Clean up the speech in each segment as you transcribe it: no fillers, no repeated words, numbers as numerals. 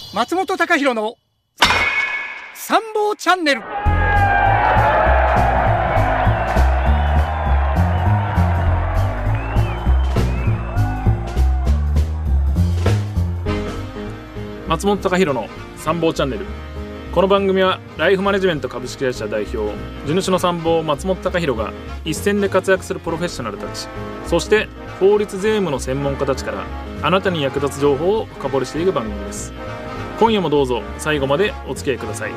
松本隆弘の参謀チャンネル。 松本隆弘の参謀チャンネル。この番組はライフマネジメント株式会社代表地主の参謀松本隆弘が一線で活躍するプロフェッショナルたち、そして法律税務の専門家たちからあなたに役立つ情報を深掘りしていく番組です。今夜もどうぞ最後までお付き合いください。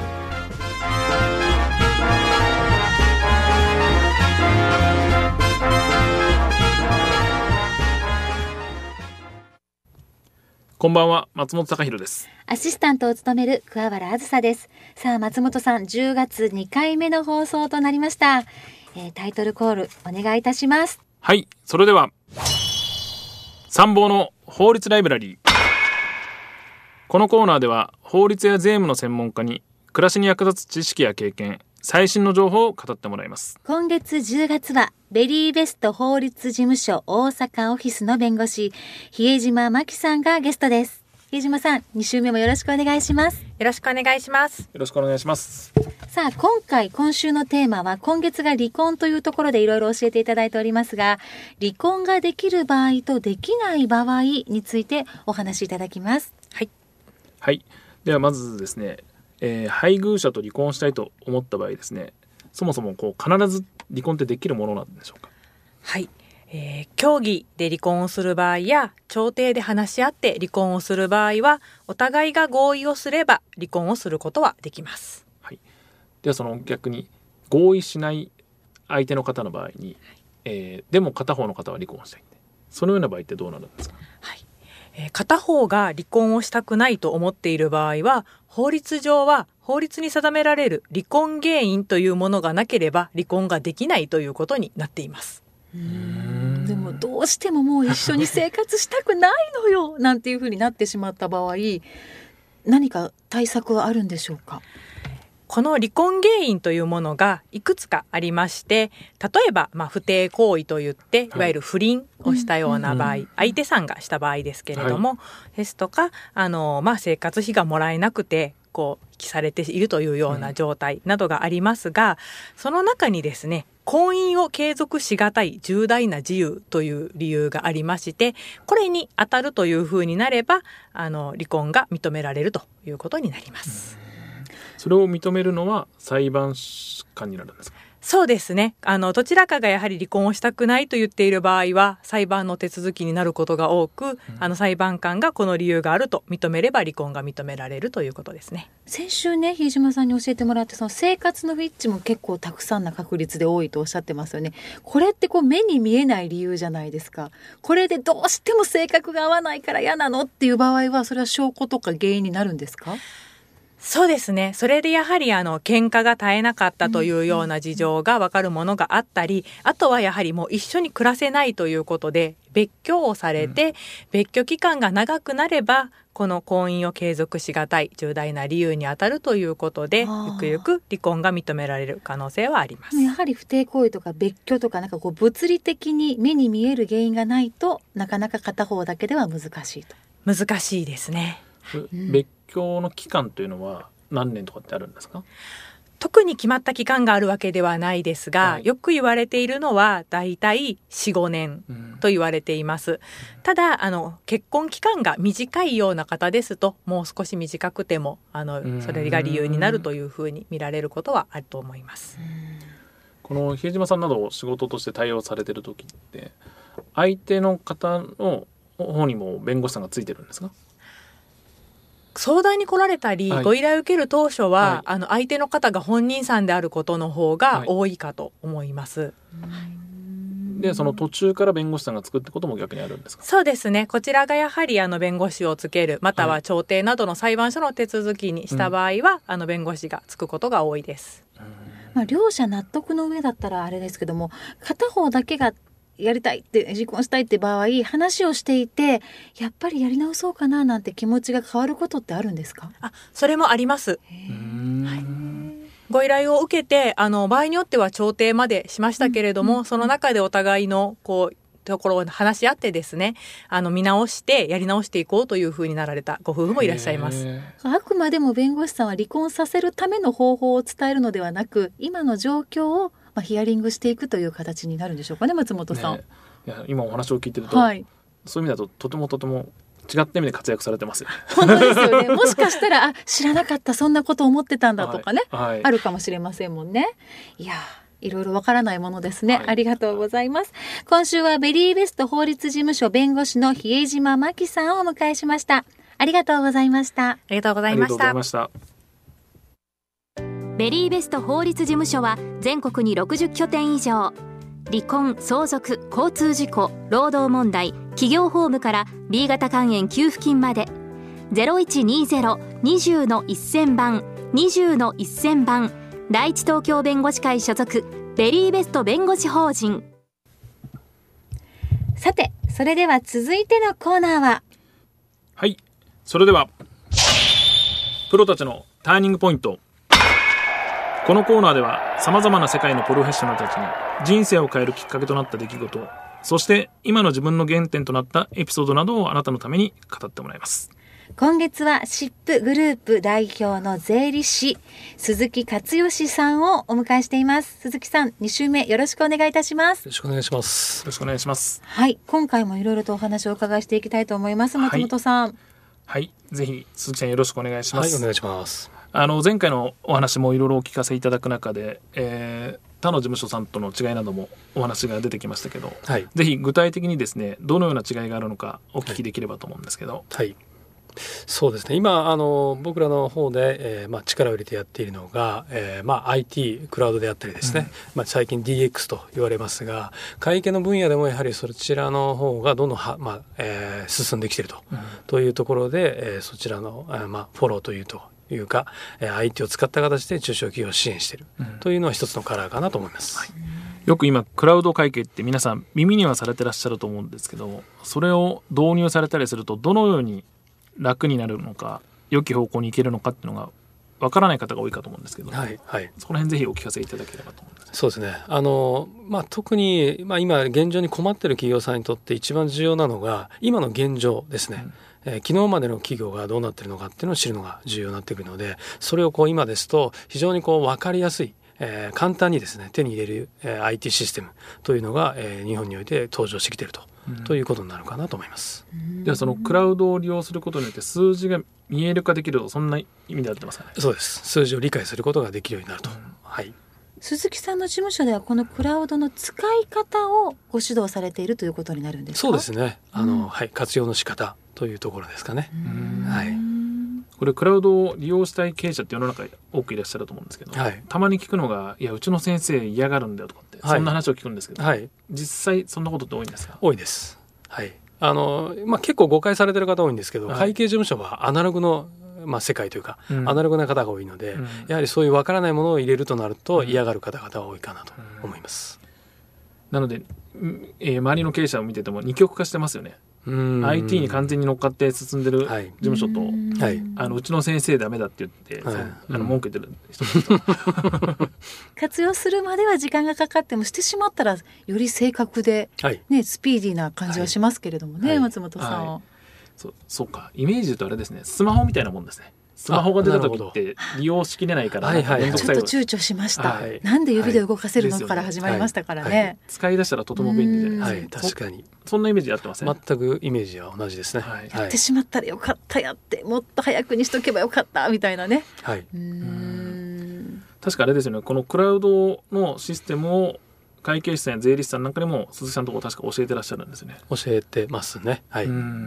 こんばんは、松本隆弘です。 アシスタントを務める桑原あずさです。さあ松本さん、10月2回目の放送となりました。タイトルコールお願いいたします。 はい、それでは参謀の法律ライブラリー。このコーナーでは法律や税務の専門家に暮らしに役立つ知識や経験、最新の情報を語ってもらいます。 今月10月はベリーベスト法律事務所大阪オフィスの弁護士比江島真紀さんがゲストです。比江島さん、2週目もよろしくお願いします。 よろしくお願いします。 よろしくお願いします。 さあ今週のテーマは今月が離婚というところでいろいろ教えていただいておりますが、離婚ができる場合とできない場合についてお話しいただきます。 はい、ではまずですね、配偶者と離婚したいと思った場合ですね、そもそも必ず離婚ってできるものなんでしょうか。 はい、協議で離婚をする場合や調停で話し合って離婚をする場合はお互いが合意をすれば離婚をすることはできます。 はい、ではその逆に合意しない相手の方の場合に、でも片方の方は離婚をしたい、そのような場合ってどうなるんですか。 はい、片方が離婚をしたくないと思っている場合は法律上は法律に定められる離婚原因というものがなければ離婚ができないということになっています。 でもどうしてももう一緒に生活したくないのよなんていうふうになってしまった場合、何か対策はあるんでしょうか。 この離婚原因というものがいくつかありまして、例えば不貞行為といっていわゆる不倫をしたような場合、相手さんがした場合ですけれども、ですとか生活費がもらえなくて引きされているというような状態などがありますが、その中にですね、婚姻を継続しがたい重大な事由という理由がありまして、これに当たるというふうになれば離婚が認められるということになります。 それを認めるのは裁判官になるんですか。 そうですね、どちらかがやはり離婚をしたくないと言っている場合は裁判の手続きになることが多く、裁判官がこの理由があると認めれば離婚が認められるということですね。 先週ね、比江島さんに教えてもらって、その生活の不一致も結構たくさんな確率で多いとおっしゃってますよね。これって目に見えない理由じゃないですか。これでどうしても性格が合わないから嫌なのっていう場合は、それは証拠とか原因になるんですか。 そうですね、それでやはり喧嘩が絶えなかったというような事情が分かるものがあったり、あとはやはりもう一緒に暮らせないということで別居をされて、別居期間が長くなればこの婚姻を継続しがたい重大な理由にあたるということで、ゆくゆく離婚が認められる可能性はあります。 やはり不貞行為とか別居とか物理的に目に見える原因がないとなかなか片方だけでは難しいと。 難しいですね。 別居の期間というのは何年とかってあるんですか。 特に決まった期間があるわけではないですが、よく言われているのはだいたい 4,5 年と言われています。ただ結婚期間が短いような方ですと、もう少し短くてもそれが理由になるというふうに見られることはあると思います。 この比江島さんなどを仕事として対応されている時って、相手の方の方にも弁護士さんがついてるんですか。 相談に来られたり、ご依頼を受ける当初は、相手の方が本人さんであることの方が多いかと思います。 でその途中から弁護士さんがつくってことも逆にあるんですか。 そうですね、こちらがやはり弁護士をつける、または調停などの裁判所の手続きにした場合は、弁護士がつくことが多いです。 両者納得の上だったらあれですけども、片方だけがやりたいって離婚したいって場合、話をしていてやっぱりやり直そうかななんて気持ちが変わることってあるんですか。 それもあります。ご依頼を受けて場合によっては調停までしましたけれども、その中でお互いのところを話し合ってですね、見直してやり直していこうというふうになられたご夫婦もいらっしゃいます。 あくまでも弁護士さんは離婚させるための方法を伝えるのではなく、今の状況をヒアリングしていくという形になるんでしょうかね、松本さん。 いや今お話を聞いてると、 はい、 そういう意味だととても違った意味で活躍されてますよね。 本当ですよね。もしかしたら知らなかった、そんなこと思ってたんだとかね、 はい、 あるかもしれませんもんね。いやいろいろわからないものですね、ありがとうございます。今週はベリーベスト法律事務所弁護士の比江島真紀さんをお迎えしました。ありがとうございました。 ありがとうございました。 ベリーベスト法律事務所は全国に60拠点以上、離婚、相続、交通事故、労働問題、企業法務から B 型肝炎給付金まで 0120-20-1000 番20-1000 番第一東京弁護士会所属ベリーベスト弁護士法人。 さて、それでは続いてのコーナーは、 はい、それではプロたちのターニングポイント。このコーナーでは様々な世界のプロフェッショナルたちに人生を変えるきっかけとなった出来事、そして今の自分の原点となったエピソードなどをあなたのために語ってもらいます。 今月はシップグループ代表の税理士鈴木勝義さんをお迎えしています。鈴木さん、2週目よろしくお願いいたします。 よろしくお願いします。 よろしくお願いします。 はい、今回もいろいろとお話をお伺いしていきたいと思います。松本さん、 はい、ぜひ鈴木さんよろしくお願いします。 はい、お願いします。 前回のお話もいろいろお聞かせいただく中で、他の事務所さんとの違いなどもお話が出てきましたけど、はい、ぜひ具体的にですね、どのような違いがあるのかお聞きできればと思うんですけど。 はい、はい、そうですね、今僕らの方で、力を入れてやっているのが、IT クラウドであったりですね、最近 DX と言われますが、会計の分野でもやはりそちらの方がどんどん進んできているというところで、そちらの、フォローというか IT を使った形で中小企業を支援しているというのは一つのカラーかなと思います。 はい、よく今クラウド会計って皆さん耳にはされてらっしゃると思うんですけど、それを導入されたりするとどのように楽になるのか、良き方向に行けるのかっていうのがわからない方が多いかと思うんですけど、 はいはい、 そこら辺ぜひお聞かせいただければと思います。 そうですね、特に、今現状に困っている企業さんにとって一番重要なのが今の現状ですね。昨日までの企業がどうなっているのかっていうのを知るのが重要になってくるので、それを今ですと非常に分かりやすい、簡単にですね手に入れる、IT システムというのが、日本において登場してきているということになるかなと思います。 ではそのクラウドを利用することによって数字が見える化できると、そんな意味であってますかね。 そうです。数字を理解することができるようになると、はい。 鈴木さんの事務所ではこのクラウドの使い方をご指導されているということになるんですか。 そうですね、はい、活用の仕方というところですかね。はい、 これクラウドを利用したい経営者って世の中に多くいらっしゃると思うんですけど、はい、たまに聞くのが、いやうちの先生嫌がるんだよとかって、そんな話を聞くんですけど、はい、実際そんなことって多いんですか。 多いです。はい、結構誤解されてる方多いんですけど、会計事務所はアナログの世界というか、アナログな方が多いので、やはりそういう分からないものを入れるとなると嫌がる方々が多いかなと思います。 なので、周りの経営者を見てても二極化してますよね。IT に完全に乗っかって進んでる事務所と、うちの先生ダメだって言って、文句言ってる人活用するまでは時間がかかっても、してしまったらより正確で、スピーディーな感じはしますけれどもね、松本さん。 そうか、イメージで言うとあれですね、スマホみたいなもんですね。スマホが出た時って利用しきれないから、 ちょっと躊躇しました。なんで指で動かせるのから始まりましたからね。 使い出したらとても便利で、 確かにそんなイメージでやってますね。 全くイメージは同じですね。 やってしまったらよかった、やってもっと早くにしとけばよかったみたいなね。 確かあれですよね、このクラウドのシステムを会計士さんや税理士さんなんかにも鈴木さんのところ確か教えてらっしゃるんですよね。 教えてますね。はい。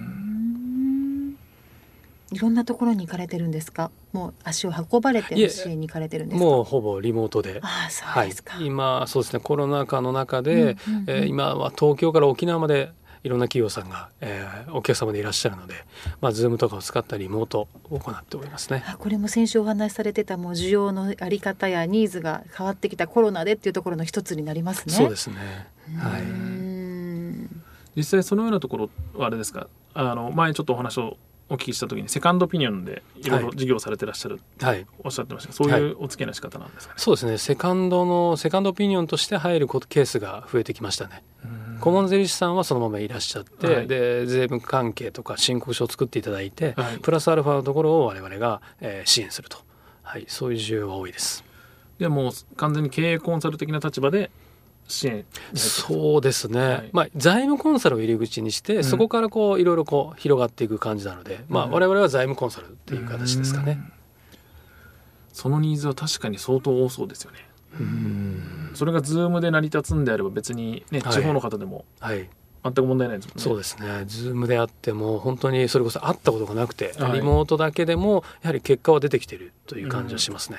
いろんなところに行かれてるんですか。もう足を運ばれて支援に行かれてるんですか。 もうほぼリモートで。 そうですか。 今そうですね、コロナ禍の中で、今は東京から沖縄までいろんな企業さんが、お客様でいらっしゃるので、Zoom とかを使ったリモートを行っておりますね。 これも先週お話しされてた、もう需要のあり方やニーズが変わってきたコロナでっていうところの一つになりますね。 そうですね。はい。 実際そのようなところはあれですか。前ちょっとお話をお聞きした時にセカンドオピニオンでいろいろ事業されてらっしゃるっておっしゃってましたが、そういうお付き合いの仕方なんですかね。 そうですね、セカンドオピニオンとして入るケースが増えてきましたね。 顧問税理士さんはそのままいらっしゃって、 はい、 で税務関係とか申告書を作っていただいて、 はい、 プラスアルファのところを我々が、支援すると、はい、そういう需要が多いです。 でもう完全に経営コンサル的な立場で支援。 そうですね、 はい、 まあ、財務コンサルを入り口にして、そこからこういろいろこう広がっていく感じなので、まあ、我々は財務コンサルっていう形ですかね。 そのニーズは確かに相当多そうですよね。それが Zoom で成り立つんであれば別に、ね、地方の方でも全く問題ないですもんね。 そうですね。Zoom であっても本当にそれこそ会ったことがなくて、 はい、 リモートだけでもやはり結果は出てきているという感じはしますね。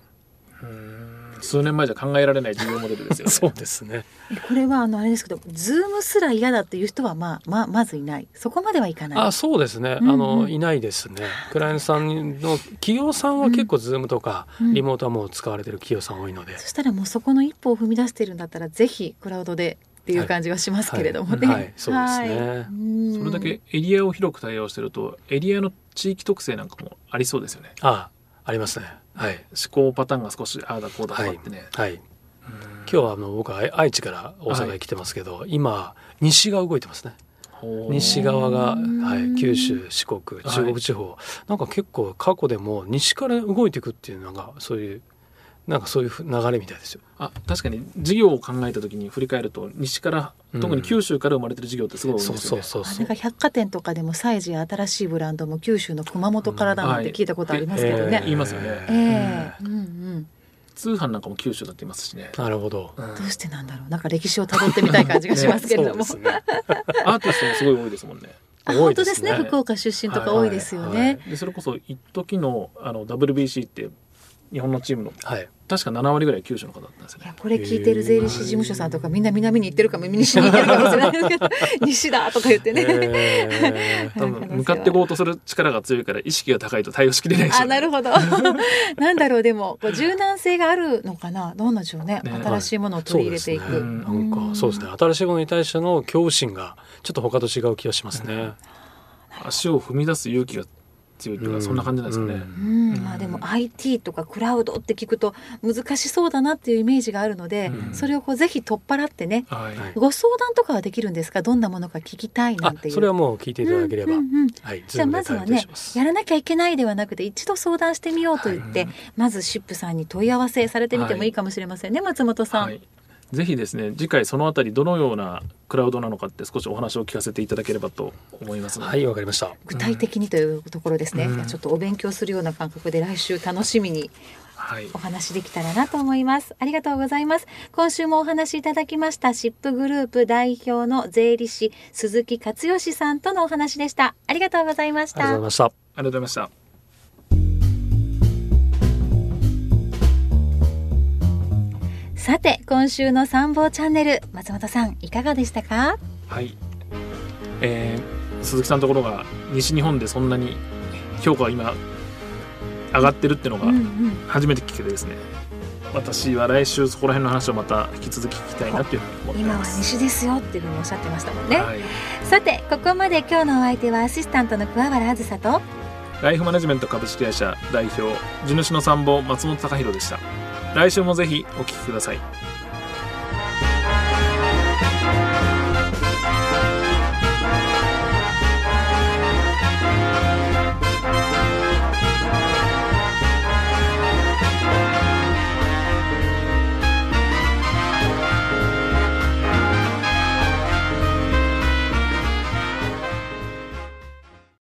数年前じゃ考えられない事業モデルですよね。 そうですね。 これはあれですけど、Zoom すら嫌だっていう人はまずいない。そこまではいかない。 そうですね。いないですね。クライアントさんの企業さんは結構 Zoom とかリモートはもう使われてる企業さん多いので、 そしたらもうそこの一歩を踏み出してるんだったらぜひクラウドでっていう感じはしますけれどもね。 はい、そうですね。 それだけエリアを広く対応してるとエリアの地域特性なんかもありそうですよね。 ありますね。はい、 思考パターンが少しああだこうだとかってね。 はい。今日は僕は愛知から大阪へ来てますけど、今西が動いてますね。西側が、九州、四国、中国地方、なんか結構過去でも西から動いていくっていうのがそういう流れみたいですよ。 確かに事業を考えた時に振り返ると西から、特に九州から生まれてる事業ってすごい多いんですよね。 なんか百貨店とかでもサイズや新しいブランドも九州の熊本からだなんて聞いたことありますけどね。 言いますよね。通販なんかも九州だって言いますしね。 なるほど。 どうしてなんだろう。なんか歴史をたどってみたい感じがしますけれども。 そうですね。 アーティストもすごい多いですもんね。 本当ですね。福岡出身とか多いですよね。 でそれこそ一時のWBC って日本のチームの、確か7割ぐらい九州の方だったんですよね。 いやこれ聞いてる税理士事務所さんとかみんな南に行ってるかも西に行ってるかもしれないですけど西だとか言ってね、 多分向かっていこうとする力が強いから意識が高いと対応しきれないでしょうね。 なるほどなんだろう。でも柔軟性があるのかな。どうなんでしょうね。新しいものを取り入れていく、 なんかそうですね。新しいものに対しての恐怖心がちょっと他と違う気がしますね。 足を踏み出す勇気が強いっていうか、そんな感じなんですかね。 まあでも IT とかクラウドって聞くと難しそうだなっていうイメージがあるので、それをぜひ取っ払ってね、ご相談とかはできるんですか。どんなものか聞きたいなんていう。 それはもう聞いていただければ、 じゃあまずはね、やらなきゃいけないではなくて一度相談してみようと言って、まずシップさんに問い合わせされてみてもいいかもしれませんね、松本さん。 ぜひですね、次回そのあたりどのようなクラウドなのかって少しお話を聞かせていただければと思いますので。 はい、わかりました。 具体的にというところですね。ちょっとお勉強するような感覚で来週楽しみにお話できたらなと思います。ありがとうございます。今週もお話しいただきましたシップグループ代表の税理士鈴木勝義さんとのお話でした。ありがとうございました。 ありがとうございました。 ありがとうございました。 さて今週の参謀チャンネル、松本さんいかがでしたか。 はい、鈴木さんのところが西日本でそんなに評価が今上がってるっていうのが初めて聞けてですね、私は来週そこら辺の話をまた引き続き聞きたいなっていうふうに思っています。 今は西ですよっていうふうにおっしゃってましたもんね。さてここまで今日のお相手はアシスタントの桑原あずさとライフマネジメント株式会社代表地主の参謀松本貴弘でした。来週もぜひお聞きください。